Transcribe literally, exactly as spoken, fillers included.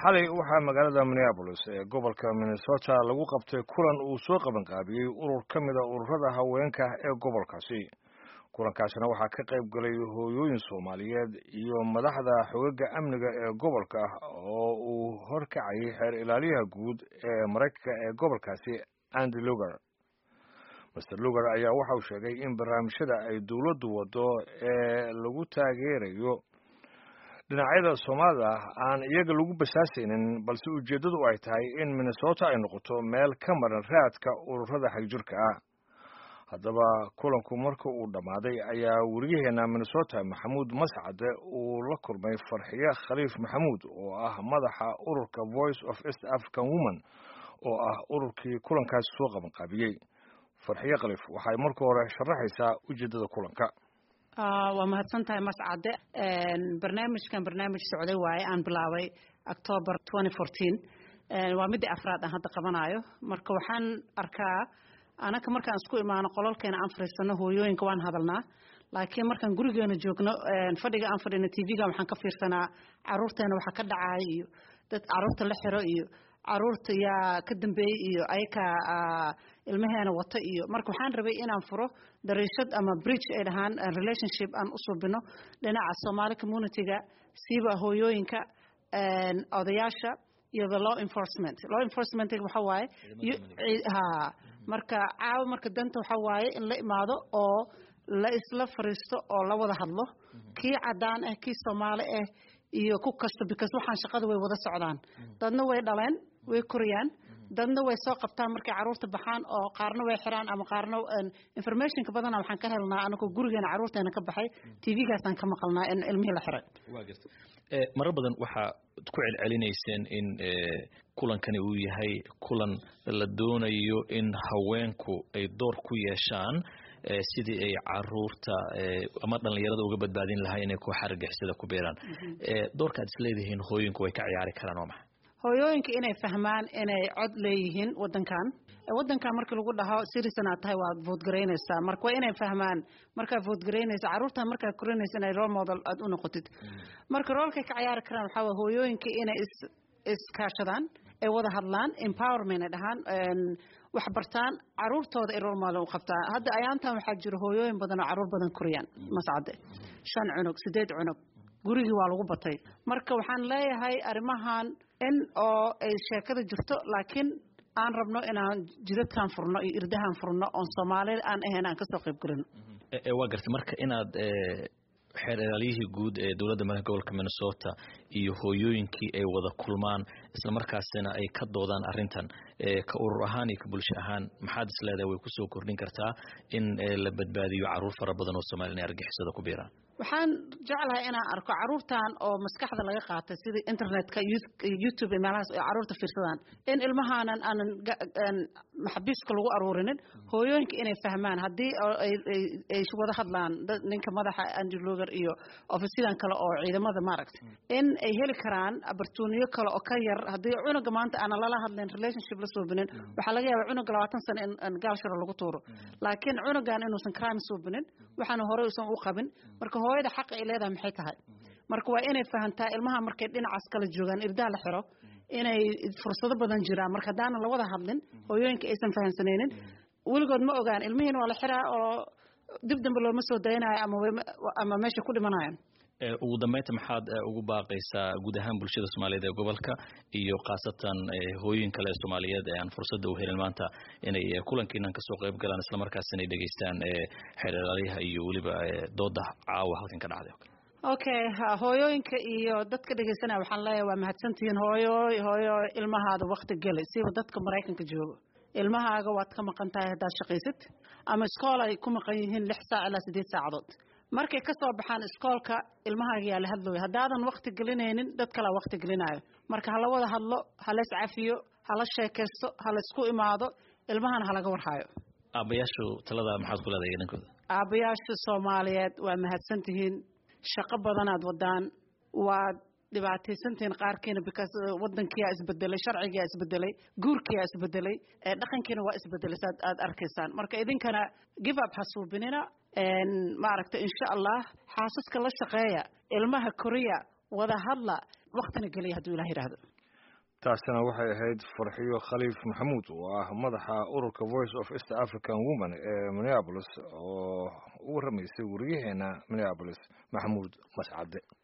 xalay waxaa magaalada Minneapolis ee gobolka Minnesota lagu qabtay kulan uu soo qaban qaabiyey urur ka mid ah ururada haweenka ee gobolkaasi. kulankaasina waxaa ka qayb galay hooyooyin Soomaaliyeed iyo madaxda xoogagga amniga ee gobolka oo uu horkacayay xeer ilaaliyaha guud ee Mareykanka ee gobolkaasi Andy Lugar. Mister Lugar ayaa waxa uu sheegay in barnaamijyada ay dawladdu wado ee lagu taageerayo dhinacyada Soomaalida aan iyaga lagu basaasaynin balse ujeedadu ay tahay in Minnesota ay noqoto meel ka maran raadka ururada xagjirka ah. haddaba kulanku marka uu dhamaaday ayaa wariyaheena Minnesota Maxamuud Mascade uu la kulmay Farxiye Khaliif Maxamuud oo ah madaxa ururka Voice of East African Women oo ah ururkii kulankaas soo qaban qaabiyey. Farxiye Khaliif waxay marka hore sharaxaysaa ujeedada kulanka. waa mahadsantahay Mascade. barnaamijkan barnaamij socday waaye aan bilaabay October twenty fourteen. waa mid afraad aan hadda qabanayo. marka waxaan arkaa anaka markaan isku imaano qolalkeena aan fariisano hooyooyinka waan hadalnaa, laakiin markaan gurigeena joogno fadhiga aan fadhino T V-ga waxaan ka fiirsanaa caruurteena waxa ka dhacay iyo dad caruurta la xiro iyo caruurta yaa ka dambeeyay iyo ayka ilmaheena wata iyo marka waxaan rabay inaan furo dariishad ama bridge ay dhahaan relationship aan u subino dhinaca Somali community-ga siiba hooyooyinka odayaasha iyo the law enforcement. law enforcement waxa waaye ha marka caaw marka danta waxa waaye in la imaado oo la isla fariisto oo la wada hadlo kii cadaan ah kii Soomaali ah iyo ku kasta because waxaan shaqada way wada socdaan. dadna way dhaleen way koriyaan, dadna way soo qabtaan markay caruurta baxaan oo qaarna way xiraan ama qaarna information ka badan waxaan ka helnaa anagoo gurigeena caruurteena ka baxay T V-gaasaan ka maqalnaa in ilmihii la xiray. waa gartay ee marar badan waxa ku celcelinayseen in kulankani uu yahay kulan la doonayo in haweenku ay door ku yeeshaan sidii ay caruurta ama dhalinyarada uga badbaadin lahaayeen inay ku xargixisada ku beeraan. ee doorka aad isleedihiin hooyinku way ka ciyaari karaan oo maxay? hooyooyinka inay fahmaan inay cod leeyihiin wadankan wadankan markii lagu dhaho citizen aad tahay waad vote gareynaysaa. marka waa inay fahmaan markaa vote gareynaysa caruurta markaa korinaysa inay role model aad u noqotid. marka roolkay ka ciyaari karaan waxaa waa hooyooyinka inay is iskaashadaan ay wada hadlaan empowerment ay dhahaan wax bartaan caruurtooda ay role model u qabtaan. hadda ayaantan waxaa jira hooyooyin badan oo caruur badan koriyaan Mascade shan cunug sideed cunug gurigii waa lagu batay. marka waxaan leeyahay arrimahan in oo ay sheekada jirto laakiin aan rabno inaan jidadkan furno iyo irdahan furno oo Soomaali aan ahayn aan ka soo qayb galno. ee waa gartay marka inaad xeer ilaaliyihii guud ee dawladda Mareykanka gobolka Minnesota iyo hooyooyinkii ay wada kulmaan isla markaasina ay ka doodaan arrintan ee ka urur ahaan iyo ka bulsho ahaan maxaad isleedahay way ku soo kordhin kartaa in la badbaadiyo caruur fara badan oo Soomaali inay argixisada ku beeraan? waxaan jeclahay inaan arko caruurtan oo maskaxda laga qaatay sida internetka YouTube meelahaas ay caruurta fiirsadaan in ilmahaanan aan maxabiiska lagu aruurinin hooyooyinka inay fahmaan haddii ay wada hadlaan ninka madaxa Andy Lugar iyo ofisiyadan kale oo ciidamada maaragtay in ay heli karaan opportunity kale oo ka yar haddii cunuga maanta aan lala hadleen relationship la soo binin waxaa laga yaabaa cunuga labaatan sano in gaal sharo lagu tuuro laakiin cunugan inuusan crime soo binin waxaana hore uusan u qabin. marka hooyada xaq ay leedahay maxay tahay? marka waa inay fahantaa ilmaha markay dhinacaas kala joogaan irdaa la xiro inay fursado badan jiraan. marka hadaan la wada hadlin hooyooyinka aysan fahansaneenin weligood ma ogaan ilmihiina waa la xiraa oo dib dambe looma soo daynayo ama ama meesha ku dhimanayaan. ee ugu dambeynta maxaad ugu baaqaysaa guud ahaan bulshada Soomaaliyeed ee gobolka iyo qaasatan hooyooyin kale ee Soomaaliyeed ee aan fursad u helin maanta inay kulankiinan ka soo qayb galaan isla markaasina ay dhageystaan xeer ilaaliyaha iyo waliba dooda caawa halkan ka dhacday? okay hooyooyinka iyo dadka dhageysanaya waxaan leeyahay waa mahadsantihiin hooyo hooyo ilmahaada waqti gali si dadka Mareykanka joogo ilmahaaga waad ka maqan tahay hadaad shaqaysid ama iskool ay ku maqan yihiin lix saac ilaa sideed saacadood. markay ka soo baxaan iskoolka ilmahaaga yaa la hadlooyo haddaadan waqti gelinaynin dad kale waqti gelinayo. marka hala wada hadlo hala is cafiyo hala sheekaysto hala isku imaado ilmahana halaga warhayo. aabayaashu talada maxaad ku leedahay idinkooda? aabayaasha Soomaaliyeed waa mahadsantihiin shaqo badanaad wadaan waad dhibaataysantiin qaarkeena because wadankiya isbedelay sharciga isbedelay guurkiya isbedelay dhaqankiina waa isbedelay aad arkaysaan. marka idinkana give up hasuubinina een maaragtay insha Allah xaasaska la shaqeeya ilmaha Korea wada hadla waqtina galiya haduu Ilaahay raahdo. taasina waxay ahayd farxiyo khaliif maxamuud oo ah madaxa ururka voice of east african women ee minneapolis oo u waramaysay wariyaheena minneapolis maxamuud mascade.